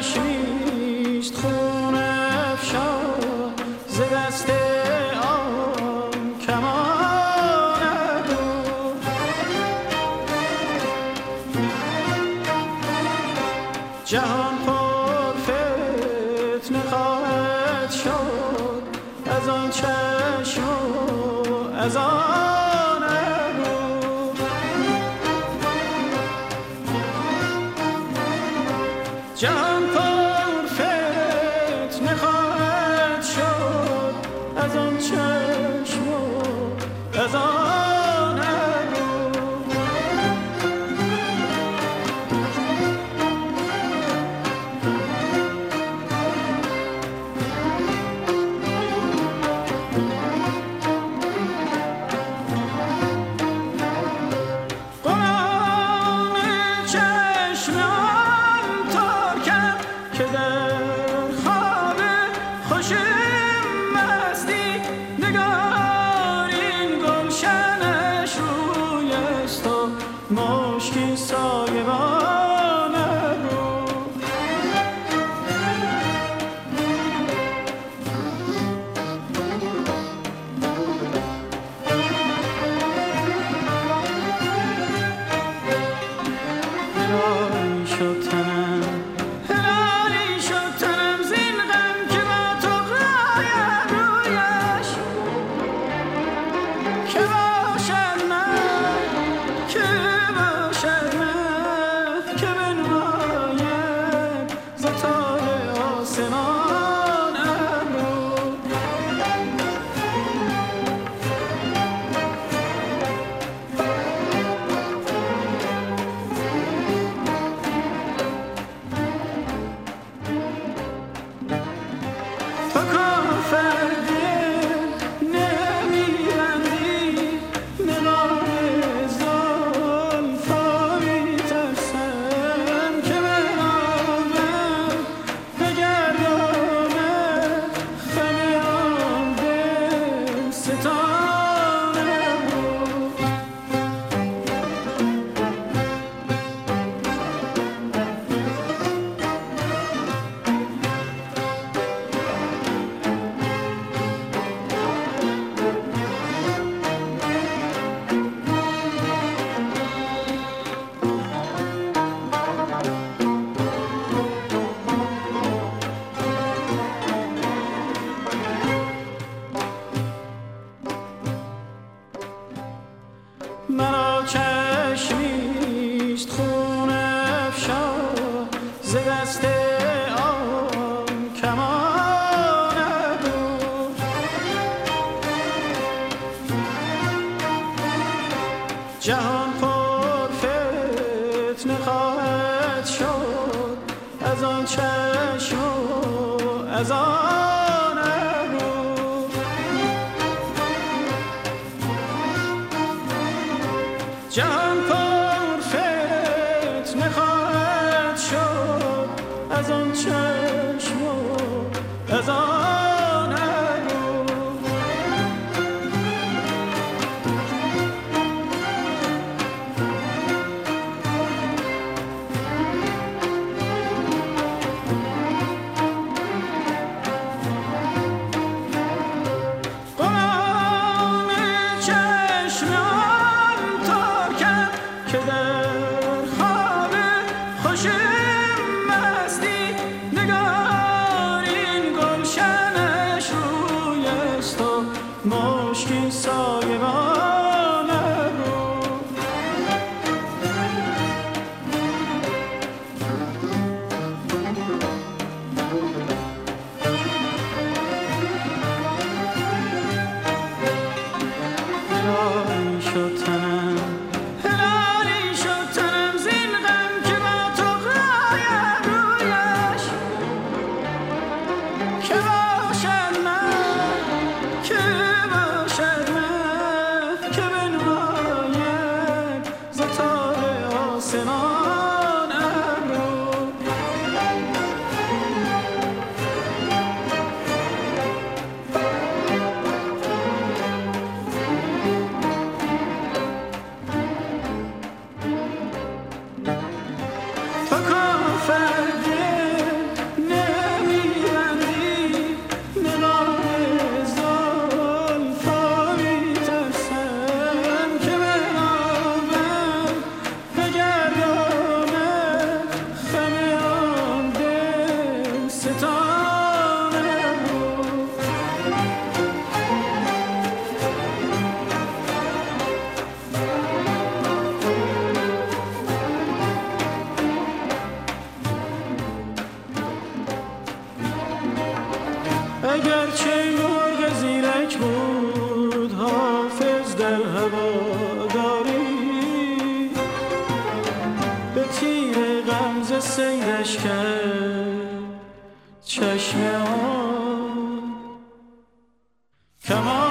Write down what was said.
چشمیست خون افشا ز دست آن کماند جهان پر فتنه خواهد شد از آن چشم و از آن ابرو جهان پر فتنه خواهد شد از آن چشم و از آن ابرو مشکی سایبان رو هلالی شد تنم زین غم که با تو غایم رویش که باشد من که مرا چشمیست خون افشا ز دست آن کماند جهان پر فتنه خواهد شد از آن چشم و از آن ابرو جهان پر فتنه خواهد شد از آن چشم و از آن ابرو که در خواب خوش مستی نگاه اگرچه مرغ زیرک بود حافظ در هواداری، به تیر غمزه سیرش چشم آن کمان